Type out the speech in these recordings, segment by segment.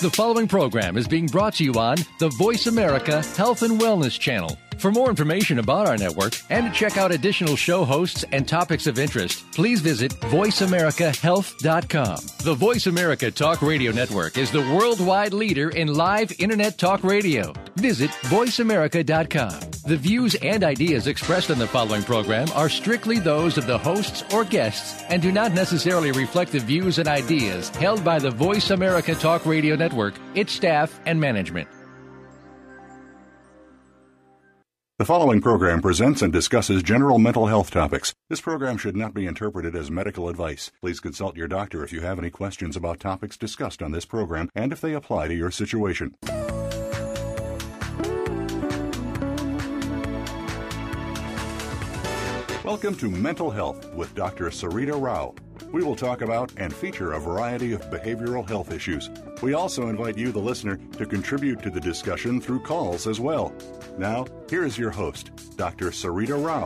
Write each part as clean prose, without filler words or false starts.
The following program is being brought to you on the Voice America Health and Wellness channel. For more information about our network and to check out additional show hosts and topics of interest, please visit voiceamericahealth.com. The Voice America Talk Radio Network is the worldwide leader in live Internet talk radio. Visit voiceamerica.com. The views and ideas expressed in the following program are strictly those of the hosts or guests and do not necessarily reflect the views and ideas held by the Voice America Talk Radio Network, its staff, and management. The following program presents and discusses general mental health topics. This program should not be interpreted as medical advice. Please consult your doctor if you have any questions about topics discussed on this program and if they apply to your situation. Welcome to Mental Health with Dr. Sarita Rao. We will talk about and feature a variety of behavioral health issues. We also invite you, the listener, to contribute to the discussion through calls as well. Now, here is your host, Dr. Sarita Rao.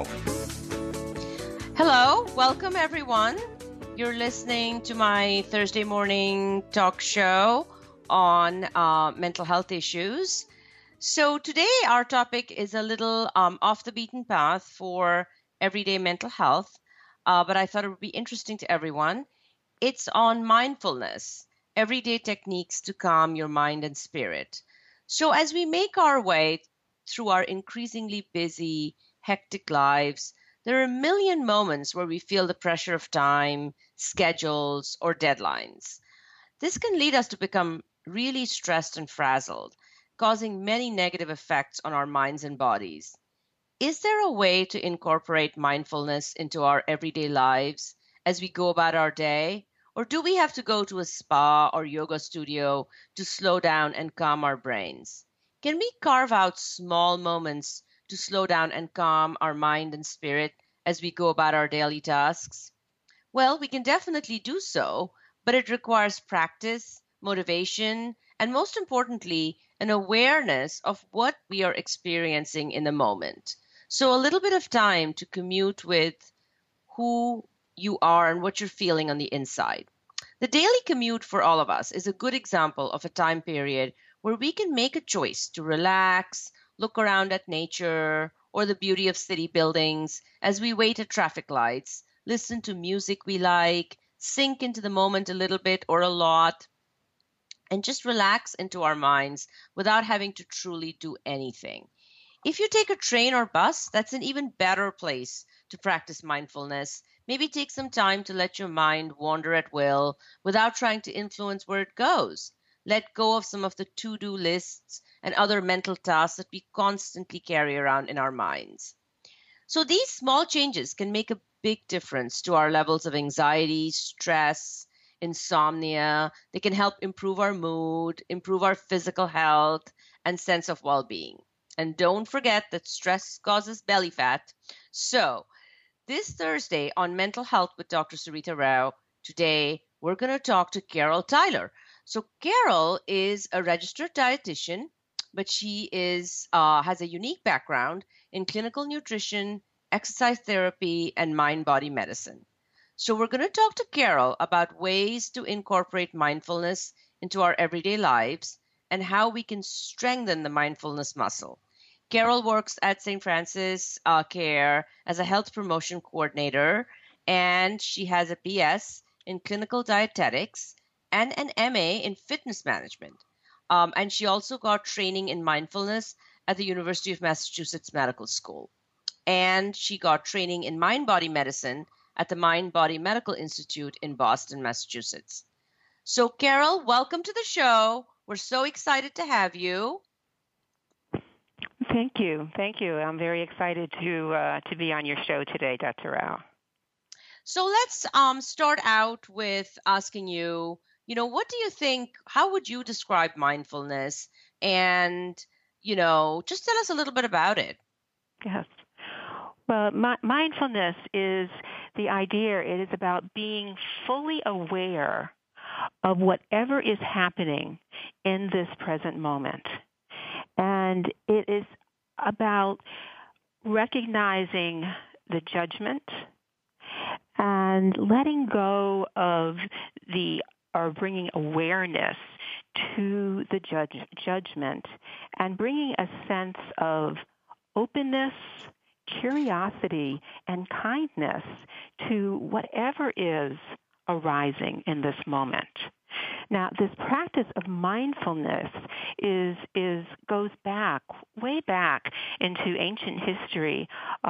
Hello, welcome everyone. You're listening to my Thursday morning talk show on mental health issues. So today our topic is a little off the beaten path for everyday mental health, but I thought it would be interesting to everyone. It's on mindfulness, everyday techniques to calm your mind and spirit. So as we make our way through our increasingly busy, hectic lives, there are a million moments where we feel the pressure of time, schedules, or deadlines. This can lead us to become really stressed and frazzled, causing many negative effects on our minds and bodies. Is there a way to incorporate mindfulness into our everyday lives as we go about our day? Or do we have to go to a spa or yoga studio to slow down and calm our brains? Can we carve out small moments to slow down and calm our mind and spirit as we go about our daily tasks? Well, we can definitely do so, but it requires practice, motivation, and most importantly, an awareness of what we are experiencing in the moment. So a little bit of time to commute with who you are and what you're feeling on the inside. The daily commute for all of us is a good example of a time period where we can make a choice to relax, look around at nature or the beauty of city buildings as we wait at traffic lights, listen to music we like, sink into the moment a little bit or a lot, and just relax into our minds without having to truly do anything. If you take a train or bus, that's an even better place to practice mindfulness. Maybe take some time to let your mind wander at will without trying to influence where it goes. Let go of some of the to-do lists and other mental tasks that we constantly carry around in our minds. So these small changes can make a big difference to our levels of anxiety, stress, insomnia. They can help improve our mood, improve our physical health, and sense of well-being. And don't forget that stress causes belly fat. So this Thursday on Mental Health with Dr. Sarita Rao, today we're going to talk to Carol Tyler. So Carol is a registered dietitian, but she has a unique background in clinical nutrition, exercise therapy, and mind-body medicine. So we're going to talk to Carol about ways to incorporate mindfulness into our everyday lives and how we can strengthen the mindfulness muscle. Carol works at St. Francis Care as a health promotion coordinator, and she has a BS in clinical dietetics and an MA in fitness management. And she also got training in mindfulness at the University of Massachusetts Medical School. And she got training in mind-body medicine at the Mind-Body Medical Institute in Boston, Massachusetts. So, Carol, welcome to the show. We're so excited to have you. Thank you. I'm very excited to be on your show today, Dr. Rao. So let's start out with asking you, what do you think, how would you describe mindfulness? And, just tell us a little bit about it. Yes. Well, mindfulness is the idea. It is about being fully aware of whatever is happening in this present moment. And it is about recognizing the judgment and letting go of or bringing awareness to the judgment and bringing a sense of openness, curiosity, and kindness to whatever is arising in this moment. Now, this practice of mindfulness goes back, way back into ancient history,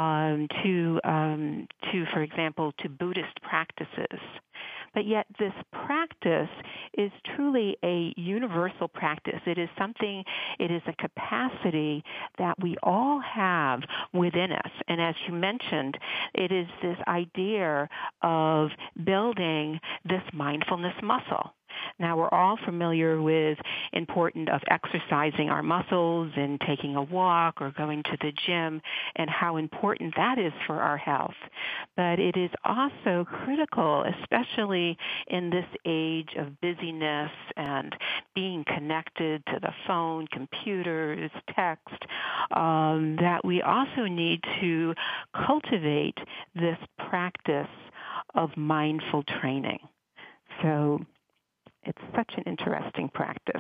for example, to Buddhist practices. But yet this practice is truly a universal practice. It is a capacity that we all have within us. And as you mentioned, it is this idea of building this mindfulness muscle. Now, we're all familiar with importance of exercising our muscles and taking a walk or going to the gym and how important that is for our health. But it is also critical, especially in this age of busyness and being connected to the phone, computers, text, that we also need to cultivate this practice of mindful training. So it's such an interesting practice.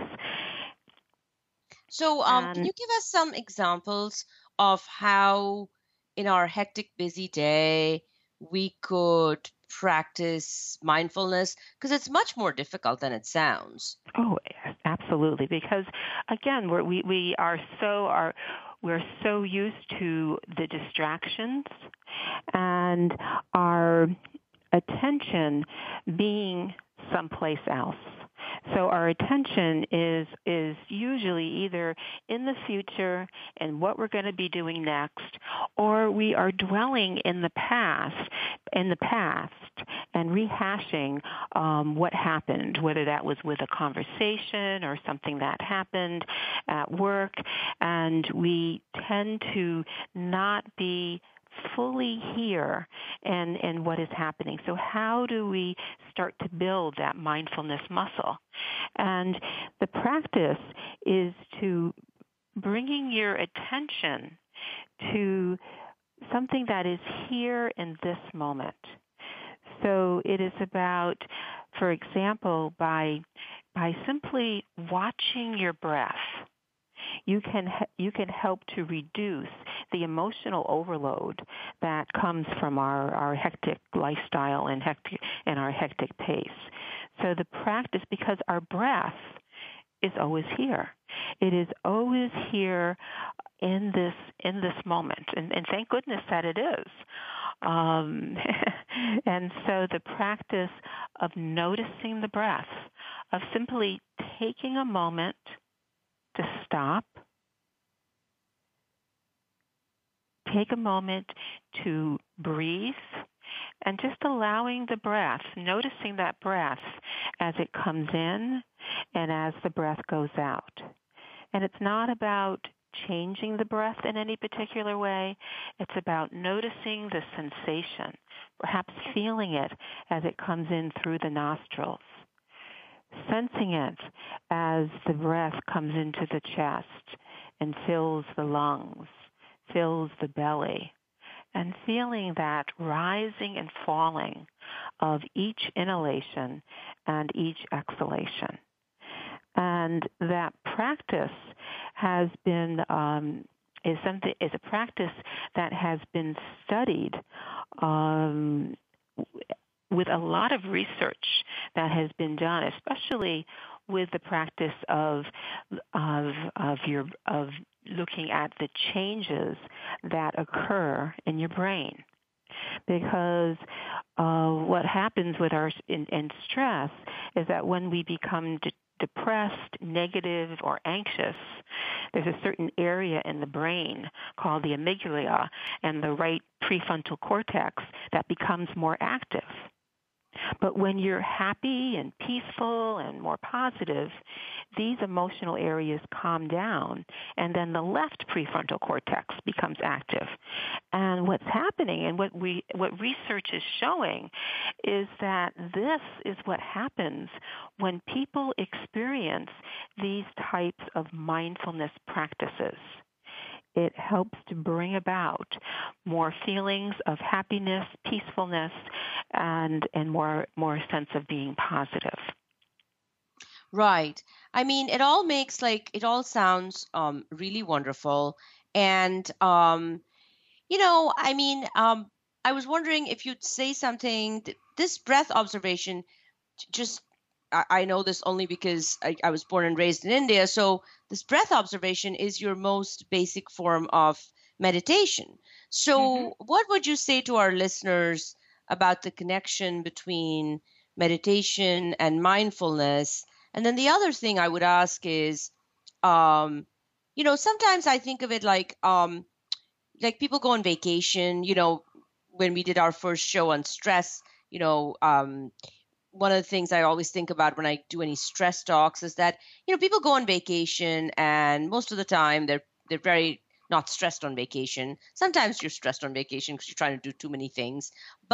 So can you give us some examples of how in our hectic, busy day we could practice mindfulness? Because it's much more difficult than it sounds. Oh, absolutely. Because again, we're so used to the distractions and our attention being someplace else. So our attention is usually either in the future and what we're going to be doing next, or we are dwelling in the past and rehashing what happened, whether that was with a conversation or something that happened at work, and we tend to not be fully here and what is happening. So how do we start to build that mindfulness muscle? And the practice is to bringing your attention to something that is here in this moment. So it is about, for example, by simply watching your breath, you can help to reduce the emotional overload that comes from our hectic lifestyle and our hectic pace. So the practice, because our breath is always here. It is always here in this moment, and thank goodness that it is. And so the practice of noticing the breath, of simply taking a moment to stop, take a moment to breathe, and just allowing the breath, noticing that breath as it comes in and as the breath goes out. And it's not about changing the breath in any particular way. It's about noticing the sensation, perhaps feeling it as it comes in through the nostrils, sensing it as the breath comes into the chest and fills the lungs, fills the belly, and feeling that rising and falling of each inhalation and each exhalation. And that practice has been is a practice that has been studied with a lot of research that has been done, especially with the practice of looking at the changes that occur in your brain. Because what happens with in stress is that when we become depressed, negative, or anxious, there's a certain area in the brain called the amygdala and the right prefrontal cortex that becomes more active. But when you're happy and peaceful and more positive, these emotional areas calm down, and then the left prefrontal cortex becomes active. And what's happening, and what research is showing, is that this is what happens when people experience these types of mindfulness practices. It helps to bring about more feelings of happiness, peacefulness, and more sense of being positive. Right. I mean, it all it all sounds really wonderful. And, I mean, I was wondering if you'd say something, this breath observation, just, I know this only because I was born and raised in India. So this breath observation is your most basic form of meditation. Hmm. So what would you say to our listeners about the connection between meditation and mindfulness? And then the other thing I would ask is, um, sometimes I think of it like people go on vacation, when we did our first show on stress, one of the things I always think about when I do any stress talks is that, people go on vacation and most of the time they're very not stressed on vacation. Sometimes you're stressed on vacation because you're trying to do too many things.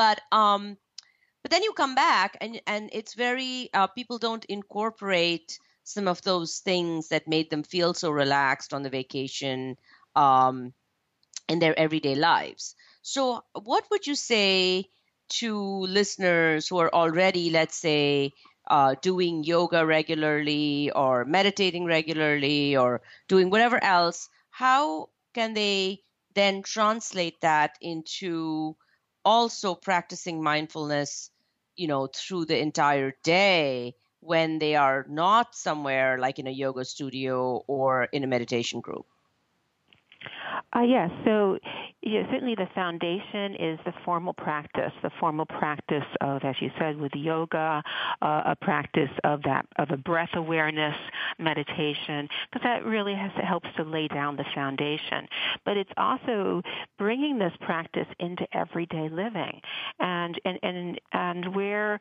But then you come back and it's very people don't incorporate some of those things that made them feel so relaxed on the vacation um, in their everyday lives. So, what would you say to listeners who are already, let's say, doing yoga regularly or meditating regularly or doing whatever else? How can they then translate that into also practicing mindfulness, through the entire day when they are not somewhere like in a yoga studio or in a meditation group? Yes. So certainly the foundation is the formal practice of, as you said, with yoga, a practice of a breath awareness meditation, because that really helps to lay down the foundation. But it's also bringing this practice into everyday living, and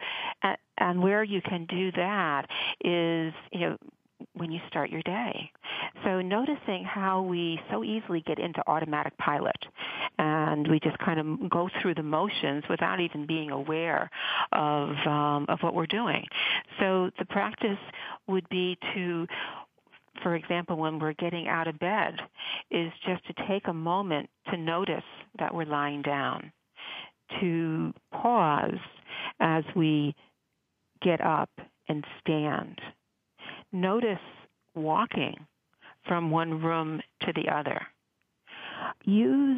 where you can do that is, when you start your day. So noticing how we so easily get into automatic pilot and we just kind of go through the motions without even being aware of what we're doing. So the practice would be to, for example, when we're getting out of bed, is just to take a moment to notice that we're lying down, to pause as we get up and stand. Notice walking from one room to the other. Use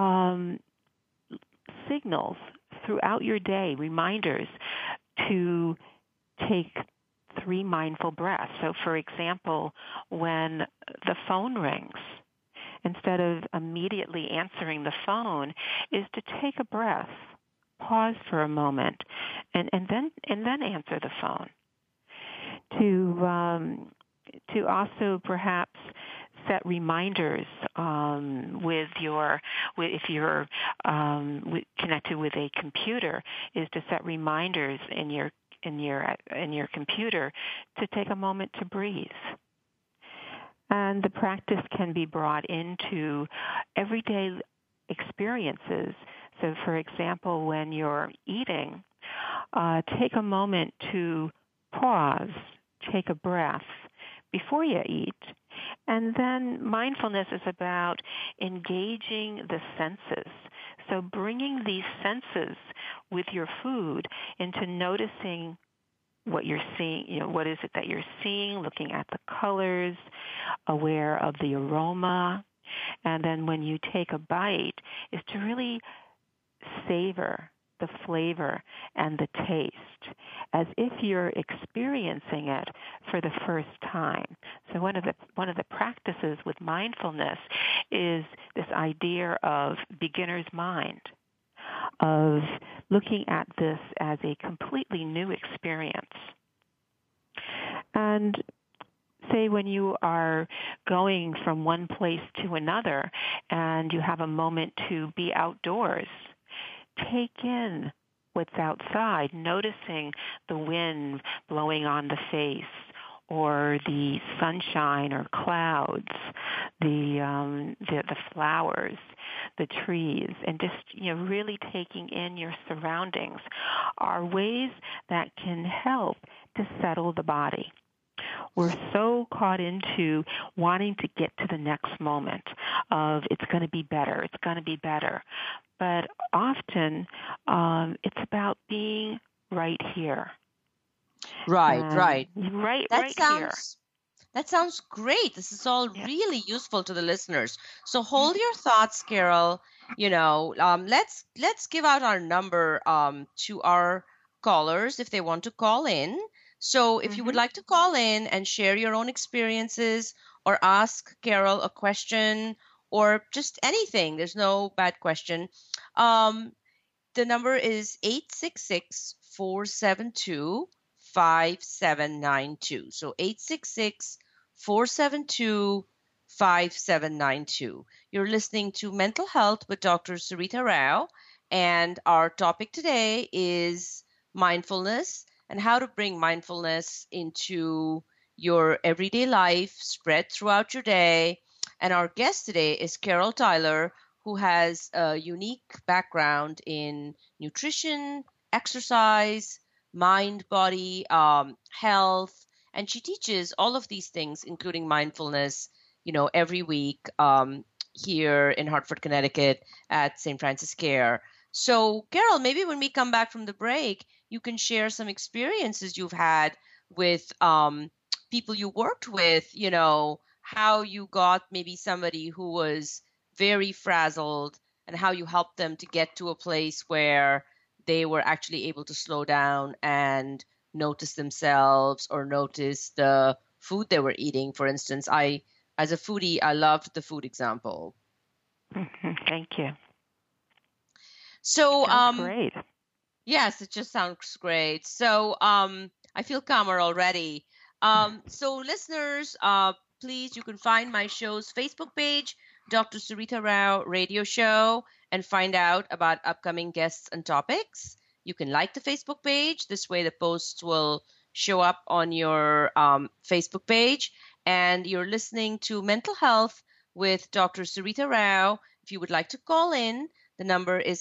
signals throughout your day, reminders to take 3 mindful breaths. So, for example, when the phone rings, instead of immediately answering the phone, is to take a breath, pause for a moment, and then answer the phone. To also perhaps set reminders if you're connected with a computer, is to set reminders in your computer to take a moment to breathe. And the practice can be brought into everyday experiences. So, for example, when you're eating, take a moment to pause, take a breath before you eat. And then mindfulness is about engaging the senses. So bringing these senses with your food into noticing what you're seeing, what is it that you're seeing, looking at the colors, aware of the aroma. And then when you take a bite, is to really savor the flavor and the taste as if you're experiencing it for the first time. So one of the practices with mindfulness is this idea of beginner's mind, of looking at this as a completely new experience. And say when you are going from one place to another and you have a moment to be outdoors, take in what's outside, noticing the wind blowing on the face or the sunshine or clouds, the flowers, the trees, and just really taking in your surroundings are ways that can help to settle the body. We're so caught into wanting to get to the next moment of it's going to be better, it's going to be better. But often it's about being right here, Right. Right here. That sounds great. This is all really useful to the listeners. So hold your thoughts, Carol. Let's give out our number to our callers if they want to call in. So if you would like to call in and share your own experiences or ask Carol a question or just anything, there's no bad question. The number is 866-472-5792. So 866-472-5792. You're listening to Mental Health with Dr. Sarita Rao, and our topic today is mindfulness and how to bring mindfulness into your everyday life, spread throughout your day. And our guest today is Carol Tyler, who has a unique background in nutrition, exercise, mind, body, health, and she teaches all of these things, including mindfulness, every week here in Hartford, Connecticut at St. Francis Care. So, Carol, maybe when we come back from the break, you can share some experiences you've had with people you worked with, how you got maybe somebody who was very frazzled and how you helped them to get to a place where they were actually able to slow down and notice themselves or notice the food they were eating. For instance, as a foodie, I loved the food example. Thank you. So, sounds great. Yes, it just sounds great. So, I feel calmer already. So listeners, please, you can find my show's Facebook page, Dr. Sarita Rao Radio Show, and find out about upcoming guests and topics. You can like the Facebook page. This way the posts will show up on your Facebook page. And you're listening to Mental Health with Dr. Sarita Rao. If you would like to call in, the number is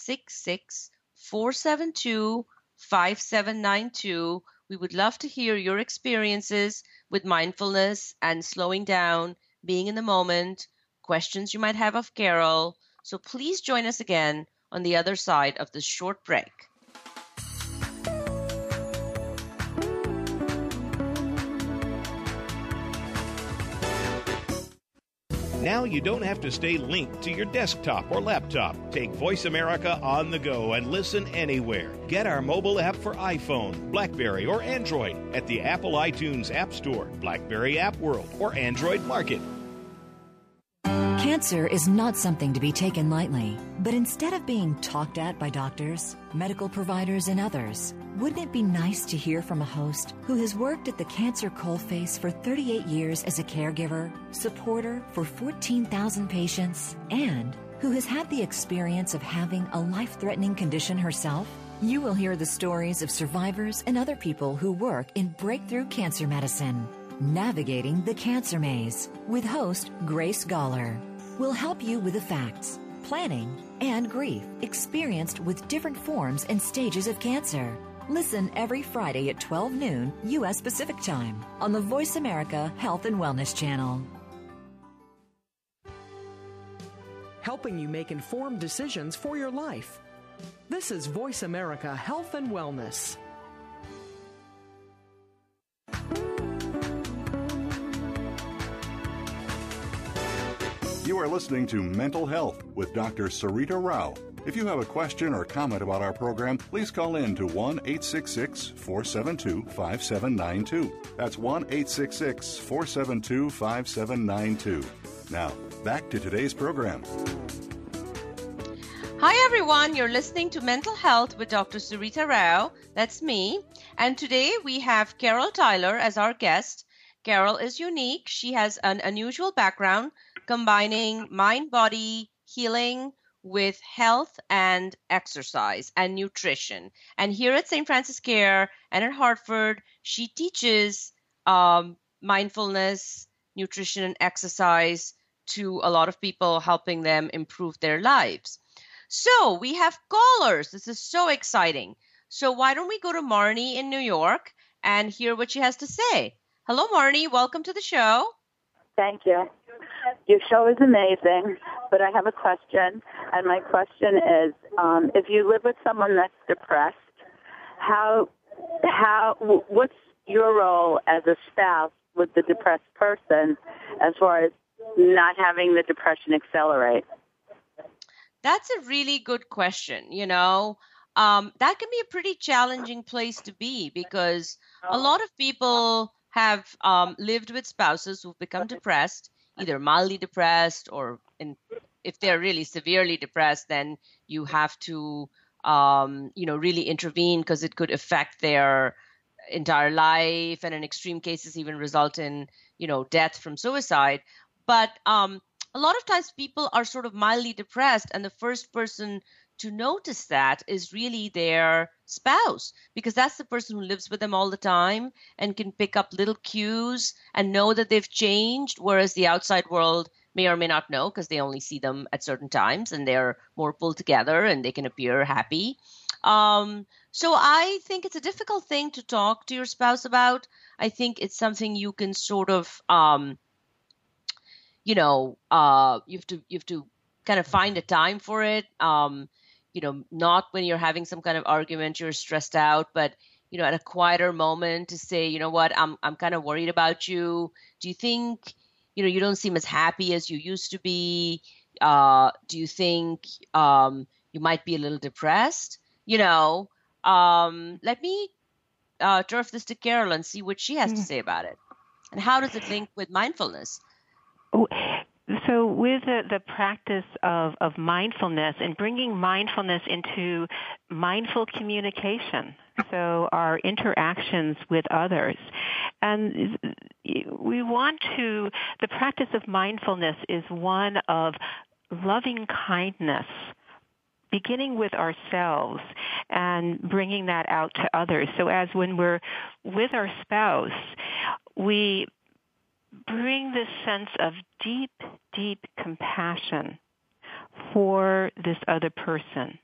866-472-5792. We would love to hear your experiences with mindfulness and slowing down, being in the moment, questions you might have of Carol. So please join us again on the other side of this short break. Now you don't have to stay linked to your desktop or laptop. Take Voice America on the go and listen anywhere. Get our mobile app for iPhone, BlackBerry, or Android at the Apple iTunes App Store, BlackBerry App World, or Android Market. Cancer is not something to be taken lightly, but instead of being talked at by doctors, medical providers, and others, wouldn't it be nice to hear from a host who has worked at the cancer coalface for 38 years as a caregiver, supporter for 14,000 patients, and who has had the experience of having a life-threatening condition herself? You will hear the stories of survivors and other people who work in breakthrough cancer medicine. Navigating the Cancer Maze with host Grace Galler will help you with the facts, planning, and grief experienced with different forms and stages of cancer. Listen every Friday at 12 noon U.S. Pacific Time on the Voice America Health and Wellness Channel. Helping you make informed decisions for your life. This is Voice America Health and Wellness. You are listening to Mental Health with Dr. Sarita Rao. If you have a question or comment about our program, please call in to 1-866-472-5792. That's 1-866-472-5792. Now, back to today's program. Hi, everyone. You're listening to Mental Health with Dr. Sarita Rao. That's me. And today we have Carol Tyler as our guest. Carol is unique. She has an unusual background combining mind-body healing with health and exercise and nutrition. And here at St. Francis Care and in Hartford, she teaches mindfulness, nutrition, and exercise to a lot of people, helping them improve their lives. So we have callers. This is so exciting. So why don't we go to Marnie in New York and hear what she has to say? Hello, Marnie. Welcome to the show. Thank you. Your show is amazing, but I have a question, and my question is, if you live with someone that's depressed, how what's your role as a spouse with the depressed person as far as not having the depression accelerate? That's a really good question. That can be a pretty challenging place to be because a lot of people have lived with spouses who've become depressed, either mildly depressed or if they're really severely depressed, then you have to, really intervene because it could affect their entire life and in extreme cases even result in, death from suicide. But a lot of times people are sort of mildly depressed, and the first person to notice that is really their spouse, because that's the person who lives with them all the time and can pick up little cues and know that they've changed, whereas the outside world may or may not know because they only see them at certain times and they're more pulled together and they can appear happy. So I think it's a difficult thing to talk to your spouse about. I think it's something you can sort of you have to kind of find a time for it. Not when you're having some kind of argument, you're stressed out, but, at a quieter moment to say, you know what, I'm kind of worried about you. Do you think, you don't seem as happy as you used to be? Do you think you might be a little depressed? Let me turf this to Carol and see what she has to say about it. And how does it link with mindfulness? So with the practice of mindfulness and bringing mindfulness into mindful communication, so our interactions with others, and the practice of mindfulness is one of loving kindness, beginning with ourselves and bringing that out to others. So as when we're with our spouse, we bring this sense of deep, deep compassion for this other person.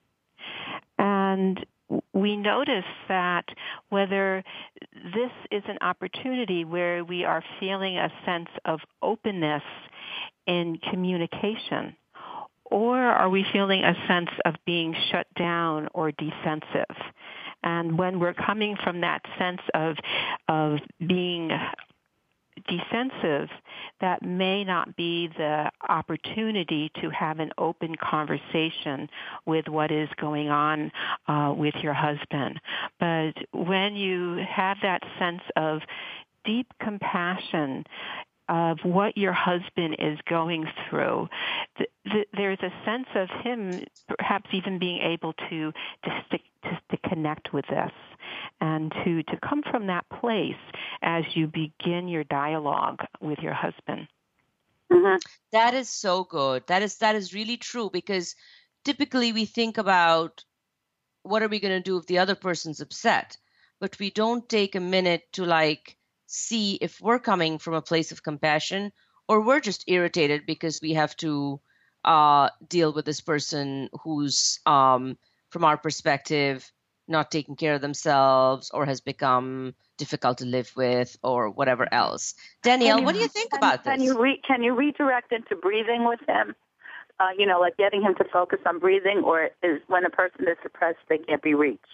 And we notice that whether this is an opportunity where we are feeling a sense of openness in communication, or are we feeling a sense of being shut down or defensive? And when we're coming from that sense of being defensive, that may not be the opportunity to have an open conversation with what is going on with your husband. But when you have that sense of deep compassion of what your husband is going through, there's a sense of him perhaps even being able to connect with this and to come from that place as you begin your dialogue with your husband. Mm-hmm. That is so good. That is really true, because typically we think about what are we going to do if the other person's upset, but we don't take a minute to see if we're coming from a place of compassion or we're just irritated because we have to deal with this person who's, from our perspective, not taking care of themselves or has become difficult to live with or whatever else. Danielle, what do you think about this? Can you redirect into breathing with him? Like getting him to focus on breathing, or is when a person is depressed, they can't be reached?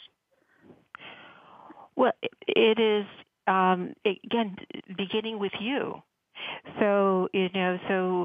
Well, it is, again, beginning with you. So, so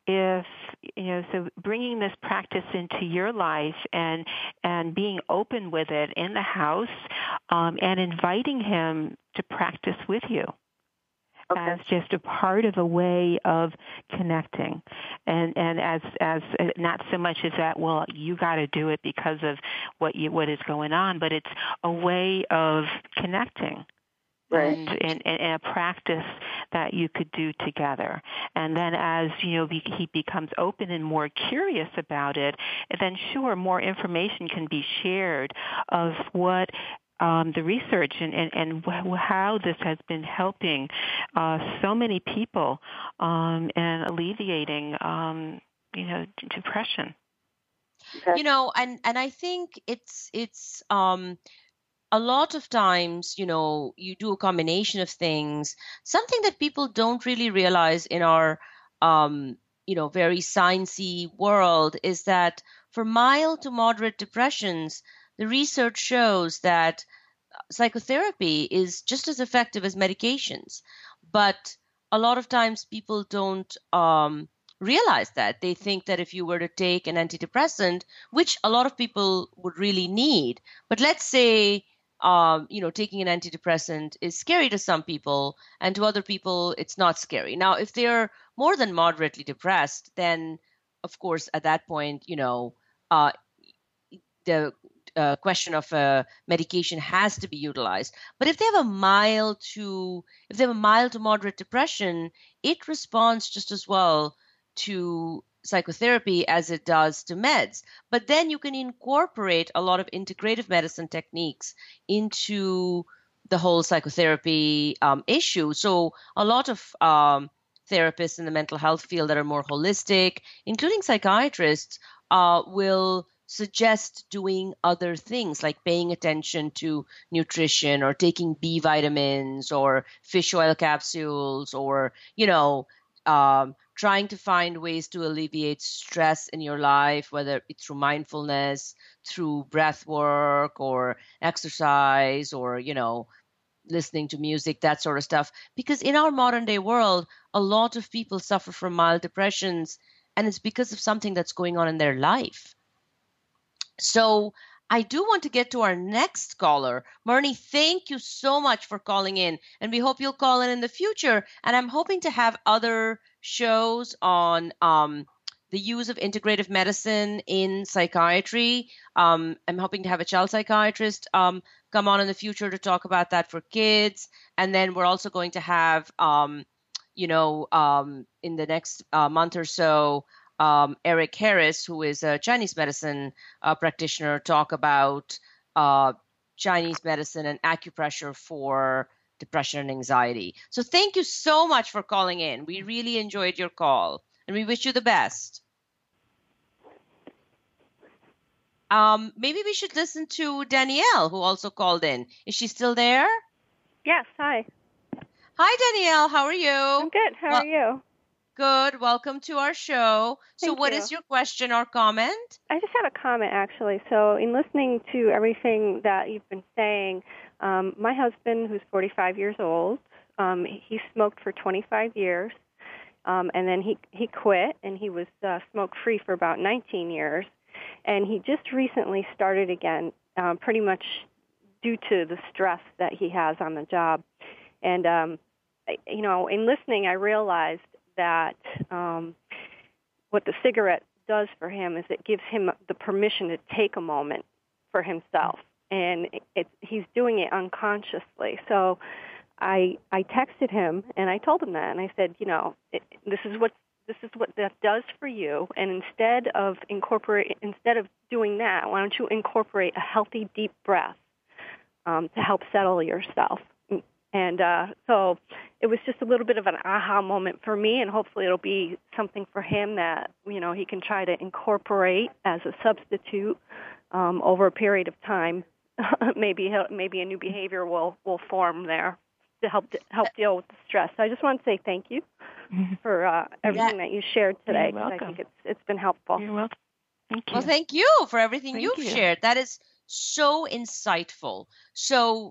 bringing this practice into your life and being open with it in the house, and inviting him to practice with you. Okay. As just a part of a way of connecting, and as not so much as that, well, you got to do it because of what is going on, but it's a way of connecting. Right. And a practice that you could do together. And then as, he becomes open and more curious about it, then sure, more information can be shared of what the research and how this has been helping so many people and alleviating, depression. Okay. And I think it's a lot of times, you do a combination of things. Something that people don't really realize in our, very sciencey world is that for mild to moderate depressions, the research shows that psychotherapy is just as effective as medications. But a lot of times people don't realize that. They think that if you were to take an antidepressant, which a lot of people would really need, but let's say taking an antidepressant is scary to some people, and to other people, it's not scary. Now, if they're more than moderately depressed, then, of course, at that point, the question of medication has to be utilized. But if they have a mild to moderate depression, it responds just as well to psychotherapy as it does to meds. But then you can incorporate a lot of integrative medicine techniques into the whole psychotherapy issue. So a lot of therapists in the mental health field that are more holistic, including psychiatrists, will suggest doing other things like paying attention to nutrition or taking B vitamins or fish oil capsules or, trying to find ways to alleviate stress in your life, whether it's through mindfulness, through breath work or exercise or, listening to music, that sort of stuff. Because in our modern day world, a lot of people suffer from mild depressions, and it's because of something that's going on in their life. So I do want to get to our next caller. Myrnie, thank you so much for calling in, and we hope you'll call in the future. And I'm hoping to have other shows on the use of integrative medicine in psychiatry. I'm hoping to have a child psychiatrist come on in the future to talk about that for kids. And then we're also going to have, in the next month or so, Eric Harris, who is a Chinese medicine practitioner, talk about Chinese medicine and acupressure for depression and anxiety. So thank you so much for calling in. We really enjoyed your call, and we wish you the best. Maybe we should listen to Danielle, who also called in. Is she still there? Yes, hi. Hi, Danielle. How are you? I'm good. How are you? Good. Welcome to our show. So what is your question or comment? I just have a comment, actually. So in listening to everything that you've been saying, my husband, who's 45 years old, he smoked for 25 years, and then he quit, and he was smoke-free for about 19 years. And he just recently started again, pretty much due to the stress that he has on the job. And, in listening, I realized that what the cigarette does for him is it gives him the permission to take a moment for himself. And he's doing it unconsciously. So I texted him, and I told him that. And I said, this is what that does for you, and instead of doing that, why don't you incorporate a healthy, deep breath to help settle yourself? And so it was just a little bit of an aha moment for me, and hopefully it'll be something for him that he can try to incorporate as a substitute over a period of time. maybe a new behavior will form there to help deal with the stress. So I just want to say thank you for everything that you shared today, because I think it's been helpful. You're welcome. Thank you. Well, thank you for everything you've shared. That is so insightful. So,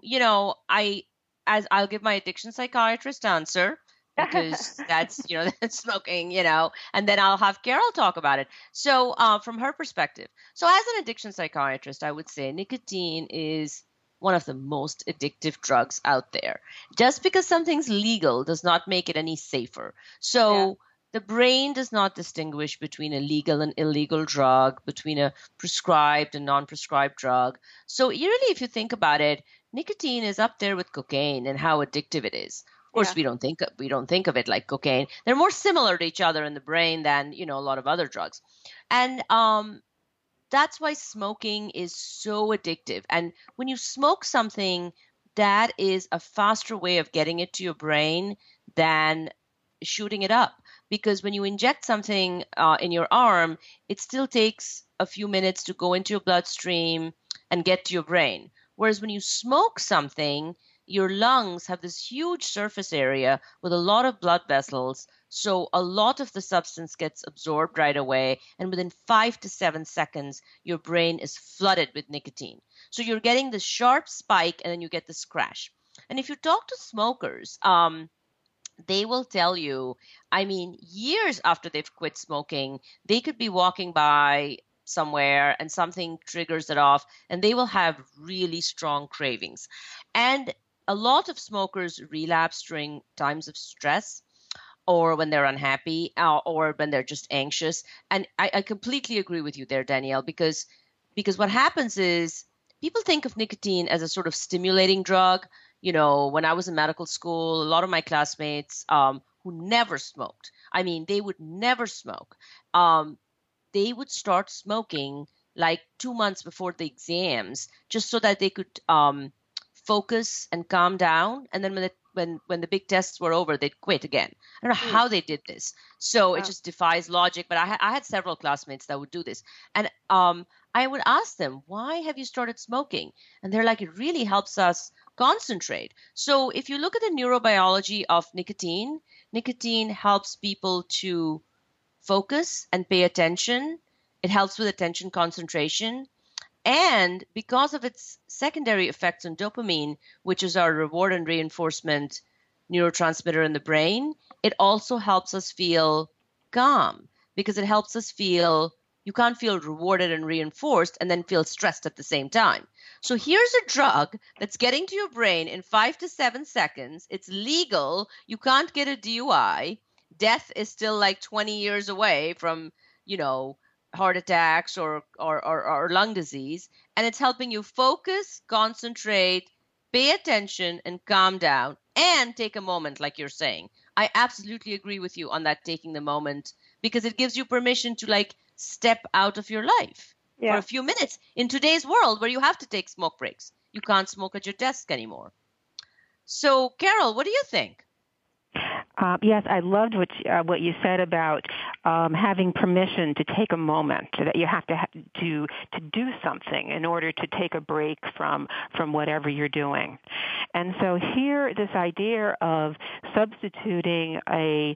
I'll give my addiction psychiatrist answer, because that's, that's smoking, and then I'll have Carol talk about it. So from her perspective, so as an addiction psychiatrist, I would say nicotine is one of the most addictive drugs out there. Just because something's legal does not make it any safer. So the brain does not distinguish between a legal and illegal drug, between a prescribed and non-prescribed drug. So really, if you think about it, nicotine is up there with cocaine and how addictive it is. Of course, we don't think of it like cocaine. They're more similar to each other in the brain than, a lot of other drugs. And that's why smoking is so addictive. And when you smoke something, that is a faster way of getting it to your brain than shooting it up. Because when you inject something in your arm, it still takes a few minutes to go into your bloodstream and get to your brain. Whereas when you smoke something, your lungs have this huge surface area with a lot of blood vessels. So a lot of the substance gets absorbed right away. And within 5 to 7 seconds, your brain is flooded with nicotine. So you're getting the sharp spike and then you get this crash. And if you talk to smokers, they will tell you, I mean, years after they've quit smoking, they could be walking by somewhere and something triggers it off, and they will have really strong cravings. And a lot of smokers relapse during times of stress or when they're unhappy or when they're just anxious. And I completely agree with you there, Danielle, because what happens is people think of nicotine as a sort of stimulating drug. You know, when I was in medical school, a lot of my classmates who never smoked, I mean, they would never smoke. They would start smoking like 2 months before the exams just so that they could focus and calm down. And then when the big tests were over, they'd quit again. I don't know how they did this. So it just defies logic. But I had several classmates that would do this. And I would ask them, why have you started smoking? And they're like, it really helps us concentrate. So if you look at the neurobiology of nicotine helps people to focus and pay attention. It helps with attention concentration. And because of its secondary effects on dopamine, which is our reward and reinforcement neurotransmitter in the brain, it also helps us feel calm because it helps us feel you can't feel rewarded and reinforced and then feel stressed at the same time. So here's a drug that's getting to your brain in 5 to 7 seconds. It's legal. You can't get a DUI. Death is still like 20 years away from, you know, heart attacks or lung disease. And it's helping you focus, concentrate, pay attention, and calm down and take a moment, like you're saying. I absolutely agree with you on that, taking the moment, because it gives you permission to like step out of your life for a few minutes in today's world where you have to take smoke breaks. You can't smoke at your desk anymore. So, Carol, what do you think? Yes, I loved what you said about having permission to take a moment, that you have to do something in order to take a break from whatever you're doing. And so here, this idea of substituting a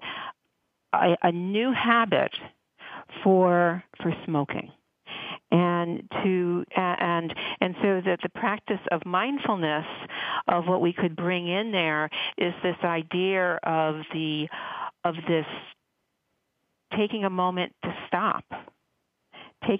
new habit for smoking. And so that the practice of mindfulness of what we could bring in there is this idea of this taking a moment to stop, to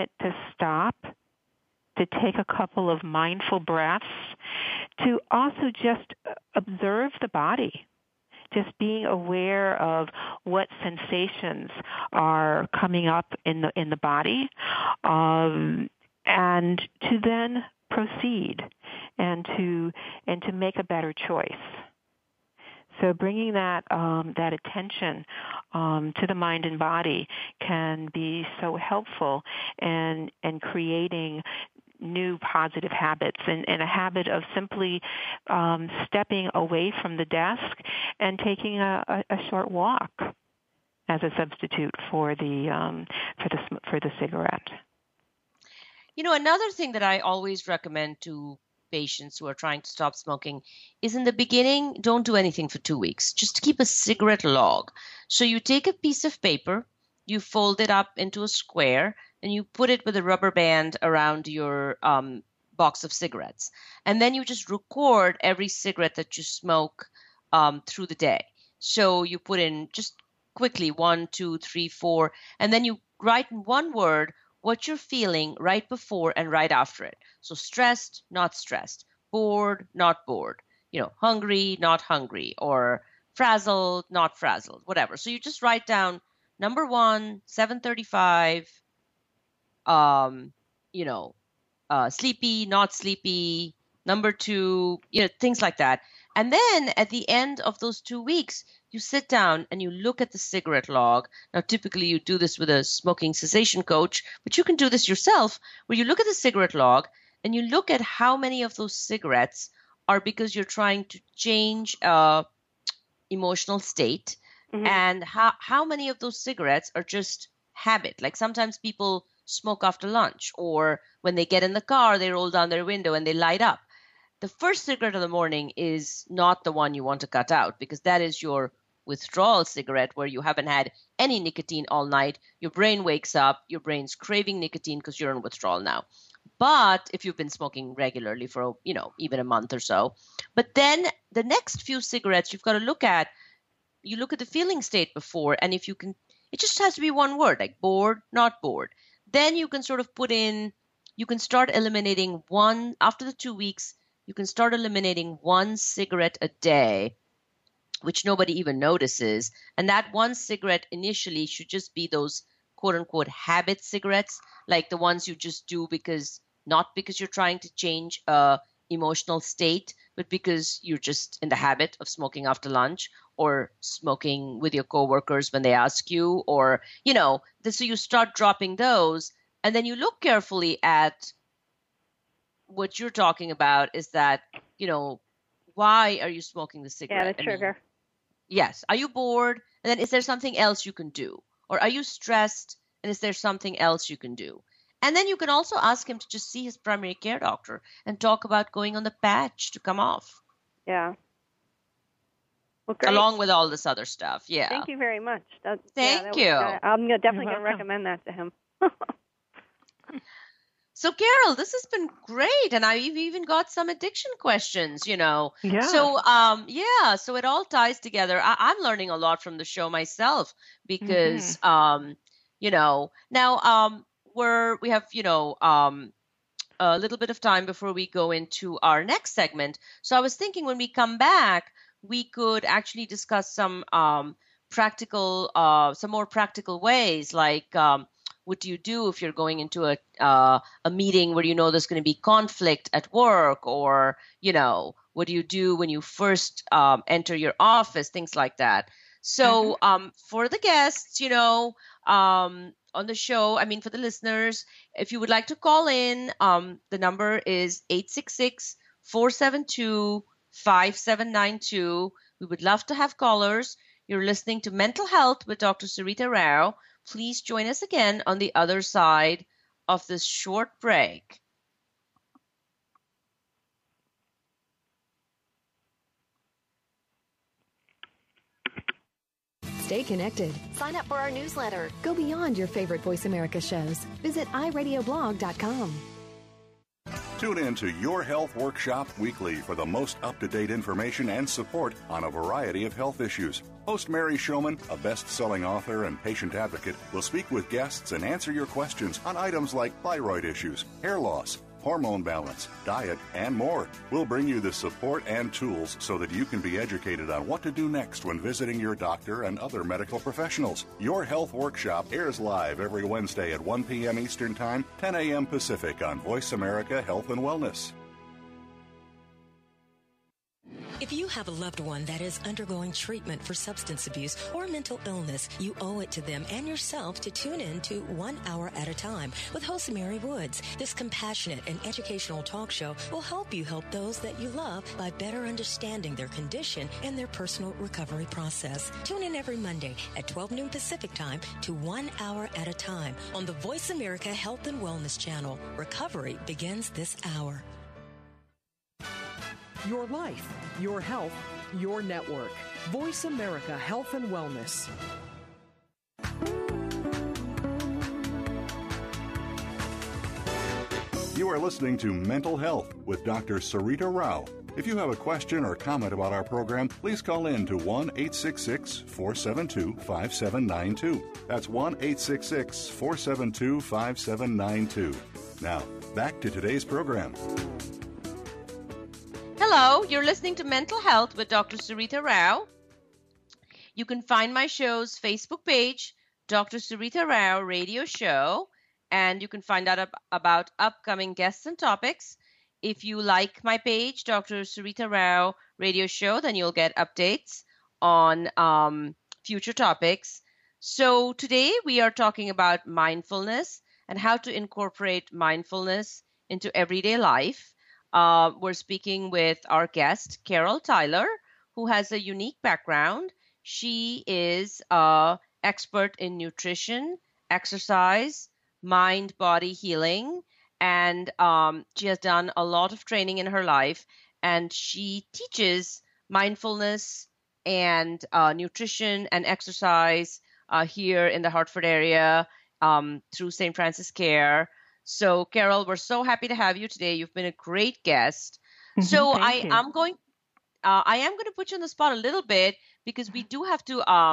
take a couple of mindful breaths, to also just observe the body. Just being aware of what sensations are coming up in the body, and to then proceed and to make a better choice. So bringing that attention to the mind and body can be so helpful in creating new positive habits and a habit of simply stepping away from the desk and taking a short walk as a substitute for the cigarette. You know, another thing that I always recommend to patients who are trying to stop smoking is in the beginning, don't do anything for 2 weeks. Just keep a cigarette log. So you take a piece of paper, you fold it up into a square, and you put it with a rubber band around your box of cigarettes. And then you just record every cigarette that you smoke through the day. So you put in just quickly 1, 2, 3, 4, and then you write in one word what you're feeling right before and right after it. So stressed, not stressed, bored, not bored, you know, hungry, not hungry, or frazzled, not frazzled, whatever. So you just write down number 1, 7:35, sleepy, not sleepy, number 2, things like that. And then at the end of those 2 weeks, you sit down and you look at the cigarette log. Now, typically you do this with a smoking cessation coach, but you can do this yourself, where you look at the cigarette log and you look at how many of those cigarettes are because you're trying to change emotional state, and how many of those cigarettes are just habit. Like sometimes people smoke after lunch, or when they get in the car, they roll down their window and they light up. The first cigarette of the morning is not the one you want to cut out, because that is your withdrawal cigarette where you haven't had any nicotine all night. Your brain wakes up, your brain's craving nicotine because you're in withdrawal now. But if you've been smoking regularly for, even a month or so, but then the next few cigarettes you've got to look at the feeling state before, and if you can, it just has to be one word, like bored, not bored. Then you can sort of you can start eliminating after the 2 weeks, you can start eliminating one cigarette a day, which nobody even notices. And that one cigarette initially should just be those quote unquote habit cigarettes, like the ones you just do not because you're trying to change a emotional state, but because you're just in the habit of smoking after lunch or smoking with your coworkers when they ask you, or, so you start dropping those. And then you look carefully at what you're talking about is that, why are you smoking the cigarette? Yeah, the trigger. Yes. Are you bored? And then is there something else you can do? Or are you stressed? And is there something else you can do? And then you can also ask him to just see his primary care doctor and talk about going on the patch to come off. Yeah. Well, great. Along with all this other stuff. Yeah. Thank you very much. Thank you. I'm definitely going to recommend that to him. So, Carol, this has been great. And I've even got some addiction questions, Yeah. So, so it all ties together. I'm learning a lot from the show myself because, now we have, a little bit of time before we go into our next segment. So I was thinking when we come back, we could actually discuss some more practical ways, like what do you do if you're going into a meeting where there's going to be conflict at work, or what do you do when you first enter your office, things like that. So for the guests, on the show, for the listeners, if you would like to call in, the number is 866-472-5792. We would love to have callers. You're listening to Mental Health with Dr. Sarita Rao. Please join us again on the other side of this short break. Stay connected. Sign up for our newsletter. Go beyond your favorite Voice America shows. Visit iradioblog.com. Tune in to Your Health Workshop weekly for the most up-to-date information and support on a variety of health issues. Host Mary Showman, a best-selling author and patient advocate, will speak with guests and answer your questions on items like thyroid issues, hair loss, hormone balance, diet, and more. We'll bring you the support and tools so that you can be educated on what to do next when visiting your doctor and other medical professionals. Your Health Workshop airs live every Wednesday at 1 p.m. Eastern Time, 10 a.m. Pacific on Voice America Health and Wellness. If you have a loved one that is undergoing treatment for substance abuse or mental illness, you owe it to them and yourself to tune in to 1 Hour at a Time with host Mary Woods. This compassionate and educational talk show will help you help those that you love by better understanding their condition and their personal recovery process. Tune in every Monday at 12 noon Pacific Time to 1 Hour at a Time on the Voice America Health and Wellness channel. Recovery begins this hour. Your life, your health, your network. Voice America Health and Wellness. You are listening to Mental Health with Dr. Sarita Rao. If you have a question or comment about our program, please call in to 1-866-472-5792. That's 1-866-472-5792. Now, back to today's program. Hello, you're listening to Mental Health with Dr. Sarita Rao. You can find my show's Facebook page, Dr. Sarita Rao Radio Show, and you can find out about upcoming guests and topics. If you like my page, Dr. Sarita Rao Radio Show, then you'll get updates on future topics. So today we are talking about mindfulness and how to incorporate mindfulness into everyday life. We're speaking with our guest, Carol Tyler, who has a unique background. She is an expert in nutrition, exercise, mind-body healing, and she has done a lot of training in her life, and she teaches mindfulness and nutrition and exercise here in the Hartford area through St. Francis Care. So, Carol, we're so happy to have you today. You've been a great guest. So I am going to put you on the spot a little bit because we do have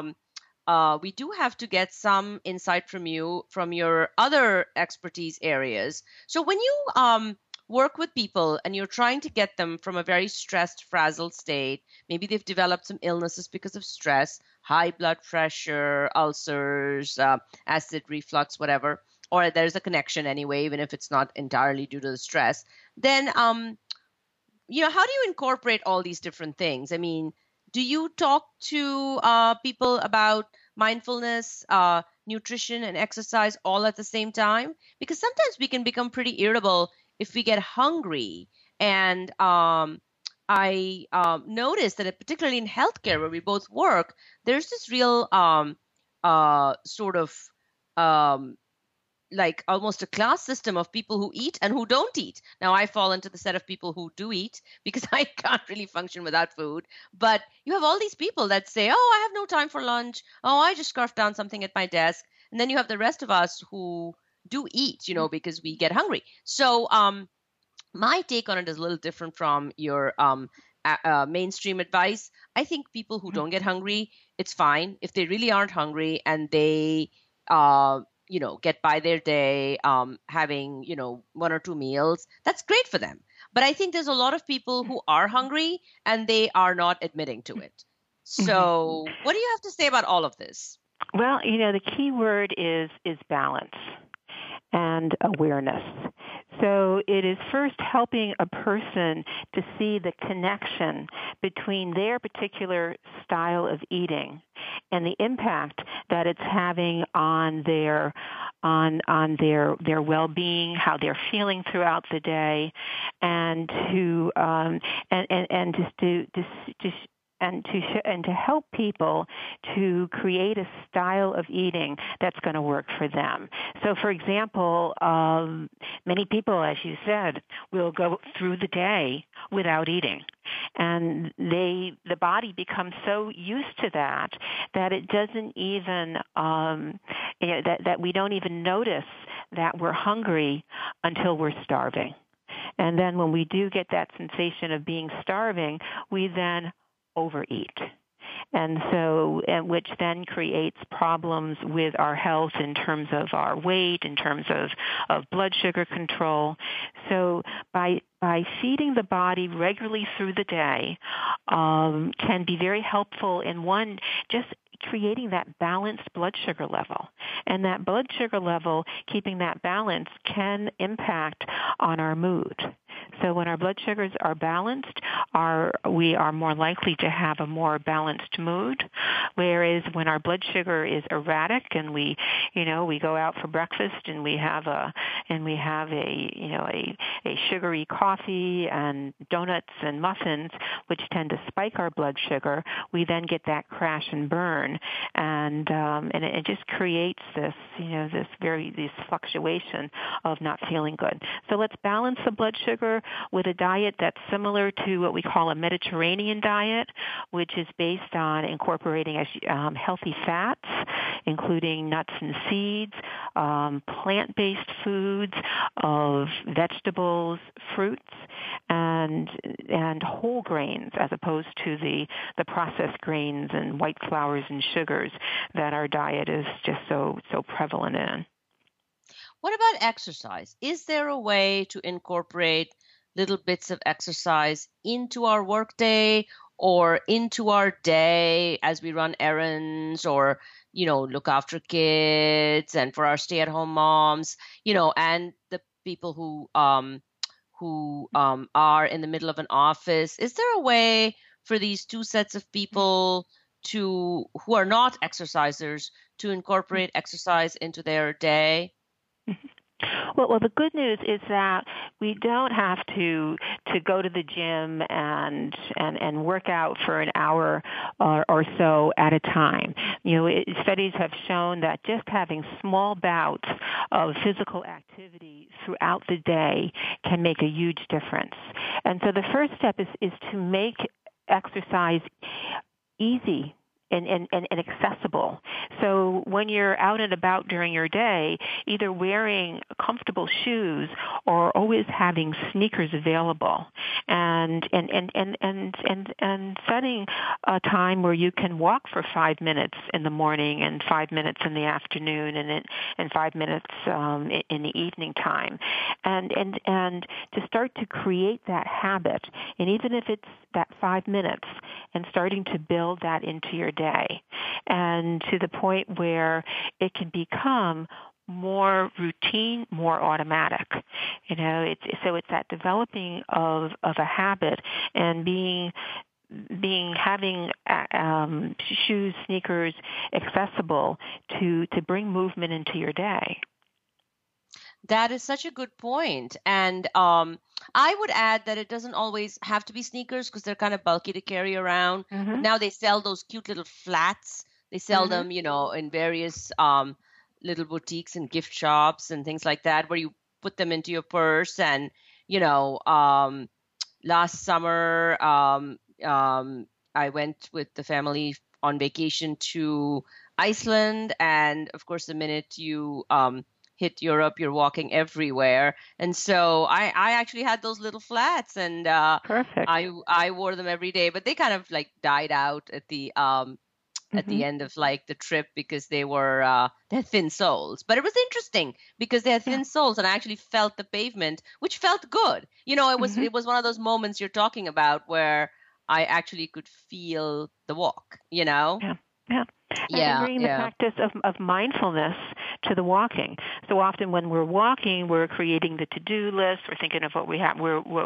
to get some insight from you from your other expertise areas. So when you work with people and you're trying to get them from a very stressed, frazzled state, maybe they've developed some illnesses because of stress, high blood pressure, ulcers, acid reflux, whatever, or there's a connection anyway, even if it's not entirely due to the stress, then how do you incorporate all these different things? I mean, do you talk to people about mindfulness, nutrition, and exercise all at the same time? Because sometimes we can become pretty irritable if we get hungry. And I noticed that particularly in healthcare, where we both work, there's this real sort of like almost a class system of people who eat and who don't eat. Now, I fall into the set of people who do eat because I can't really function without food. But you have all these people that say, oh, I have no time for lunch. Oh, I just scarfed down something at my desk. And then you have the rest of us who do eat, because we get hungry. So my take on it is a little different from your mainstream advice. I think people who don't get hungry, it's fine. If they really aren't hungry and they get by their day having, one or two meals, that's great for them. But I think there's a lot of people who are hungry and they are not admitting to it. So what do you have to say about all of this? Well, the key word is balance and awareness. So it is first helping a person to see the connection between their particular style of eating and the impact that it's having on their well-being, how they're feeling throughout the day, and to help people to create a style of eating that's going to work for them. So, for example, many people, as you said, will go through the day without eating. And the body becomes so used to that it doesn't even, that we don't even notice that we're hungry until we're starving. And then when we do get that sensation of being starving, we then overeat. And which then creates problems with our health in terms of our weight, in terms of blood sugar control. So by feeding the body regularly through the day can be very helpful in just creating that balanced blood sugar level. And that blood sugar level, keeping that balance, can impact on our mood. So when our blood sugars are balanced, we are more likely to have a more balanced mood. Whereas when our blood sugar is erratic and we go out for breakfast and we have a sugary coffee and donuts and muffins, which tend to spike our blood sugar, we then get that crash and burn, and it just creates this fluctuation of not feeling good. So let's balance the blood sugar with a diet that's similar to what we call a Mediterranean diet, which is based on incorporating healthy fats, including nuts and seeds, plant-based foods of vegetables, fruits, and whole grains, as opposed to the processed grains and white flours and sugars that our diet is just so prevalent in. What about exercise? Is there a way to incorporate little bits of exercise into our workday or into our day as we run errands or, look after kids, and for our stay-at-home moms, and the people who are in the middle of an office? Is there a way for these two sets of people who are not exercisers to incorporate exercise into their day? Well, the good news is that we don't have to go to the gym and work out for an hour or so at a time. Studies have shown that just having small bouts of physical activity throughout the day can make a huge difference. And so the first step is to make exercise easy and accessible. So when you're out and about during your day, either wearing comfortable shoes or always having sneakers available, and setting a time where you can walk for 5 minutes in the morning and 5 minutes in the afternoon and 5 minutes in the evening time, and to start to create that habit, and even if it's that 5 minutes, and starting to build that into your day, and to the point where it can become more routine, more automatic. It's that developing of a habit and having shoes, sneakers accessible to bring movement into your day. That is such a good point. And I would add that it doesn't always have to be sneakers because they're kind of bulky to carry around. Mm-hmm. But now they sell those cute little flats. They sell them, in various little boutiques and gift shops and things like that, where you put them into your purse. And, last summer, I went with the family on vacation to Iceland. And of course, the minute you hit Europe, you're walking everywhere. And so I actually had those little flats, and perfect. I wore them every day, but they kind of like died out at the end of like the trip because they had thin soles. But it was interesting because they had thin soles, and I actually felt the pavement, which felt good. It was one of those moments you're talking about where I actually could feel the walk, Yeah. And bringing the practice of mindfulness to the walking. So often when we're walking, we're creating the to-do list. We're thinking of what we have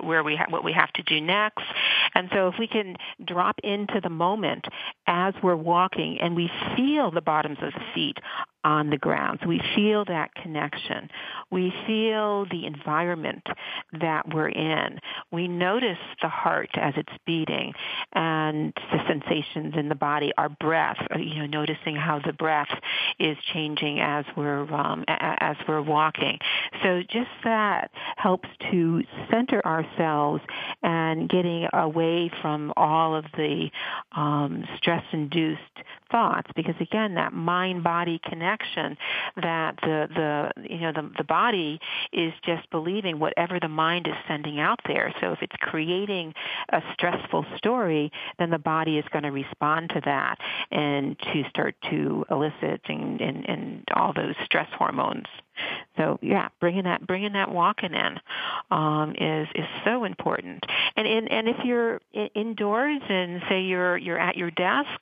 to do next. And so if we can drop into the moment as we're walking, and we feel the bottoms of the feet on the ground, so we feel that connection. We feel the environment that we're in. We notice the heart as it's beating and the sensations in the body, our breath, noticing how the breath is changing as we're walking. So just that helps to center ourselves and getting away from all of the stress-induced thoughts, because again, that mind-body connection, that the body is just believing whatever the mind is sending out there. So if it's creating a stressful story, then the body is going to respond to that and to start to elicit and all those stress hormones. So bringing that walking in is so important. And if you're indoors and say you're at your desk,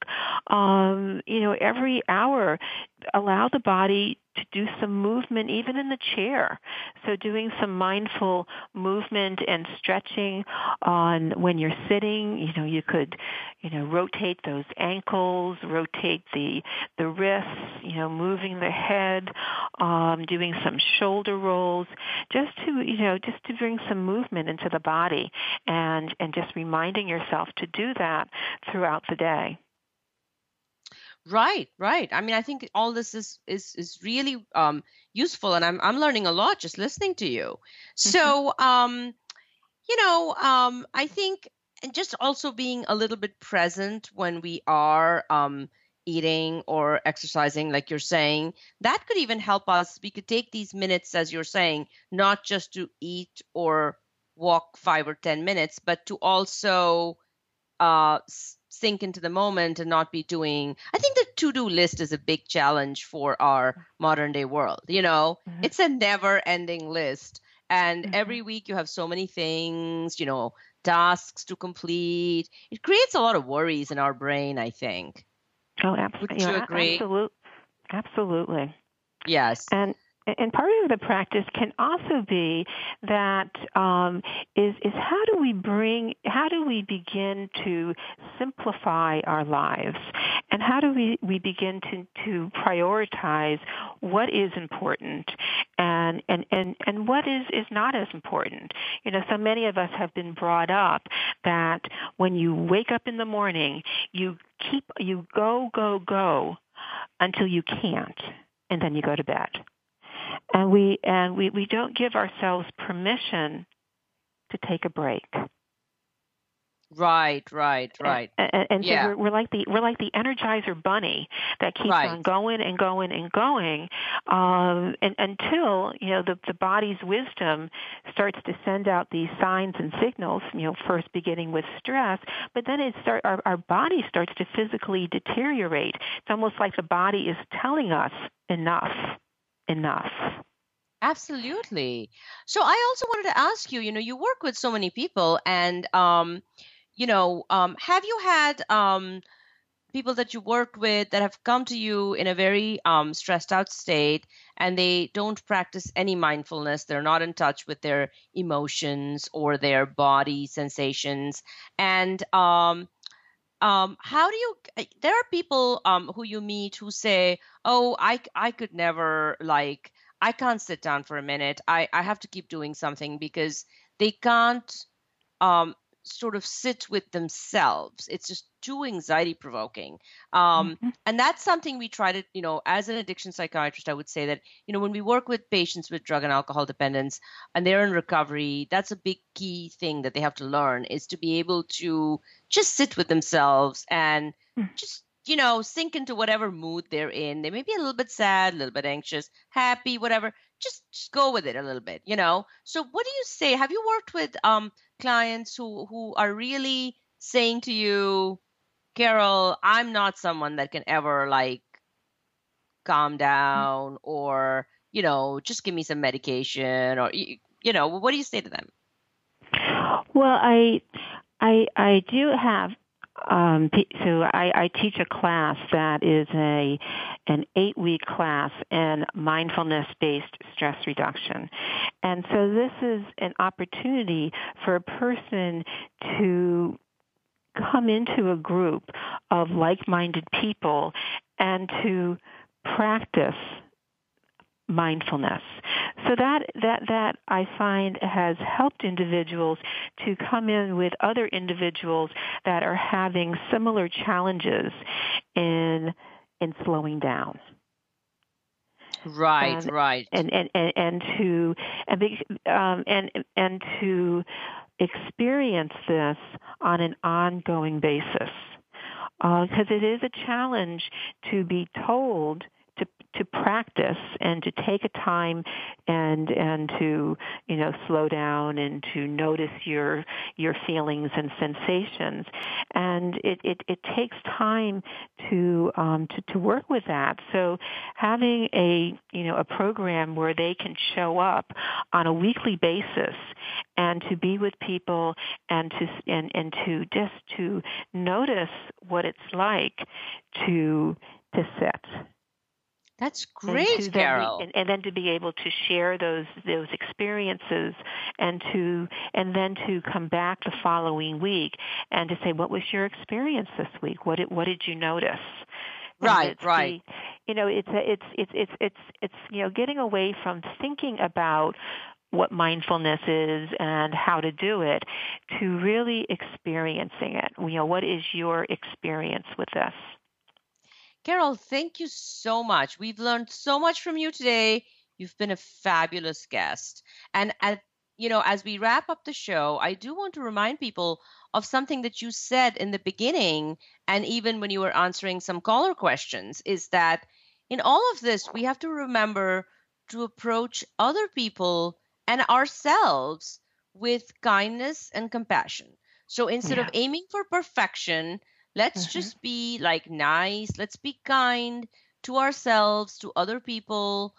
every hour, allow the body to do some movement, even in the chair. So doing some mindful movement and stretching on when you're sitting. You could, rotate those ankles, rotate the wrists, moving the head, doing some shoulder rolls, just to bring some movement into the body, and just reminding yourself to do that throughout the day. Right. I mean, I think all this is really useful, and I'm learning a lot just listening to you. So, I think, and just also being a little bit present when we are eating or exercising, like you're saying, that could even help us. We could take these minutes, as you're saying, not just to eat or walk 5 or 10 minutes, but to also sink into the moment and not be doing. I think the to-do list is a big challenge for our modern day world. It's a never ending list. And every week you have so many things, tasks to complete. It creates a lot of worries in our brain, I think. Oh, absolutely. Would you agree? Absolutely. Yes. And part of the practice can also be that is how do we begin to simplify our lives, and how do we begin to prioritize what is important and what is not as important. So many of us have been brought up that when you wake up in the morning, you go until you can't, and then you go to bed. And we don't give ourselves permission to take a break. Right. And Yeah. so we're like the Energizer bunny that keeps on going and going and going, and until the body's wisdom starts to send out these signs and signals. First beginning with stress, but then our body starts to physically deteriorate. It's almost like the body is telling us enough. Absolutely. So I also wanted to ask you. You work with so many people, and have you had people that you worked with that have come to you in a very stressed out state, and they don't practice any mindfulness? They're not in touch with their emotions or their body sensations. And how do you? There are people who you meet who say, "Oh, I could never, like, I can't sit down for a minute. I have to keep doing something," because they can't sort of sit with themselves. It's just too anxiety provoking. And that's something we try to, as an addiction psychiatrist, I would say that, when we work with patients with drug and alcohol dependence and they're in recovery, that's a big key thing that they have to learn, is to be able to just sit with themselves and just, sink into whatever mood they're in. They may be a little bit sad, a little bit anxious, happy, whatever. Just go with it a little bit, So what do you say? Have you worked with clients who are really saying to you, "Carol, I'm not someone that can ever, like, calm down, or, just give me some medication," or, what do you say to them? Well, I do have, so I teach a class that is an 8-week class in mindfulness-based stress reduction. And so this is an opportunity for a person to come into a group of like-minded people and to practice mindfulness. So that I find has helped individuals to come in with other individuals that are having similar challenges in slowing down. Right. And to experience this on an ongoing basis, because it is a challenge to be told to practice and to take a time and to slow down and to notice your feelings and sensations, and it takes time to work with that. So having a program where they can show up on a weekly basis and to be with people and to just to notice what it's like to sit. That's great, Carol. And then to be able to share those experiences, and then to come back the following week and to say, what was your experience this week? What did you notice? Right. It's getting away from thinking about what mindfulness is and how to do it, to really experiencing it. What is your experience with this? Carol, thank you so much. We've learned so much from you today. You've been a fabulous guest. And as we wrap up the show, I do want to remind people of something that you said in the beginning, and even when you were answering some caller questions, is that in all of this, we have to remember to approach other people and ourselves with kindness and compassion. So instead of aiming for perfection, let's just be nice. Let's be kind to ourselves, to other people,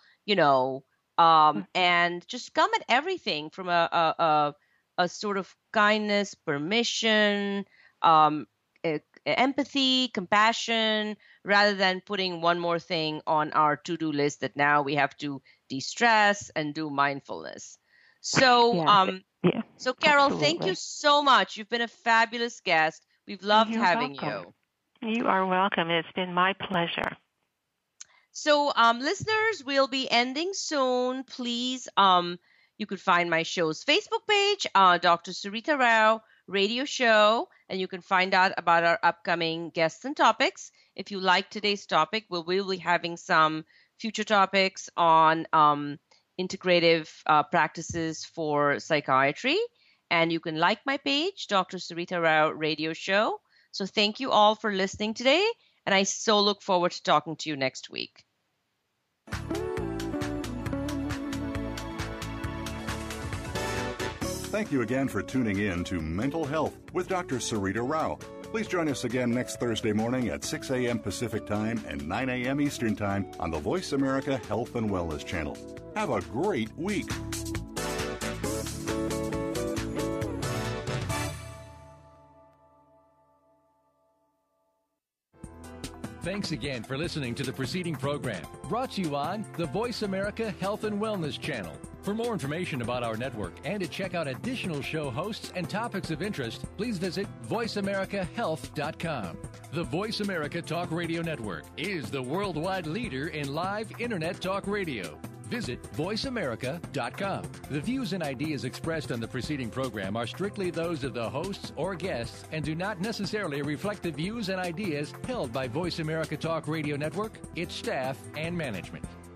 and just come at everything from a sort of kindness, permission, empathy, compassion, rather than putting one more thing on our to-do list that now we have to de-stress and do mindfulness. So, so Carol, absolutely. Thank you so much. You've been a fabulous guest. We've loved having you. You are welcome. It's been my pleasure. So, listeners, we'll be ending soon. Please, you could find my show's Facebook page, Dr. Sarita Rao Radio Show, and you can find out about our upcoming guests and topics. If you like today's topic, we'll be having some future topics on integrative practices for psychiatry. And you can like my page, Dr. Sarita Rao Radio Show. So thank you all for listening today, and I so look forward to talking to you next week. Thank you again for tuning in to Mental Health with Dr. Sarita Rao. Please join us again next Thursday morning at 6 a.m. Pacific Time and 9 a.m. Eastern Time on the Voice America Health and Wellness channel. Have a great week. Thanks again for listening to the preceding program, brought to you on the Voice America Health and Wellness channel. For more information about our network and to check out additional show hosts and topics of interest, please visit voiceamericahealth.com. The Voice America Talk Radio Network is the worldwide leader in live Internet talk radio. Visit voiceamerica.com. The views and ideas expressed on the preceding program are strictly those of the hosts or guests and do not necessarily reflect the views and ideas held by Voice America Talk Radio Network, its staff, and management.